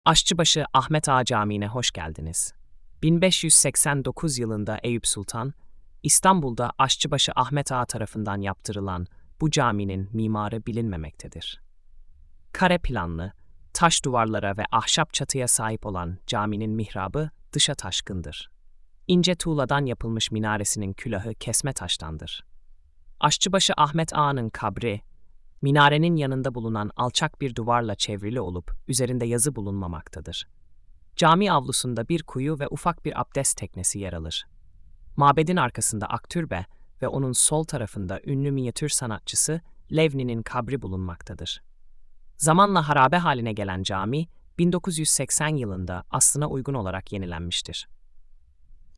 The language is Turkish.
Aşçıbaşı Ahmet Ağa Camii'ne hoş geldiniz. 1589 yılında Eyüp Sultan, İstanbul'da Aşçıbaşı Ahmet Ağa tarafından yaptırılan bu caminin mimarı bilinmemektedir. Kare planlı, taş duvarlara ve ahşap çatıya sahip olan caminin mihrabı dışa taşkındır. İnce tuğladan yapılmış minaresinin külahı kesme taştandır. Aşçıbaşı Ahmet Ağa'nın kabri, minarenin yanında bulunan alçak bir duvarla çevrili olup üzerinde yazı bulunmamaktadır. Cami avlusunda bir kuyu ve ufak bir abdest teknesi yer alır. Mabedin arkasında Aktürbe ve onun sol tarafında ünlü minyatür sanatçısı Levni'nin kabri bulunmaktadır. Zamanla harabe haline gelen cami, 1980 yılında aslına uygun olarak yenilenmiştir.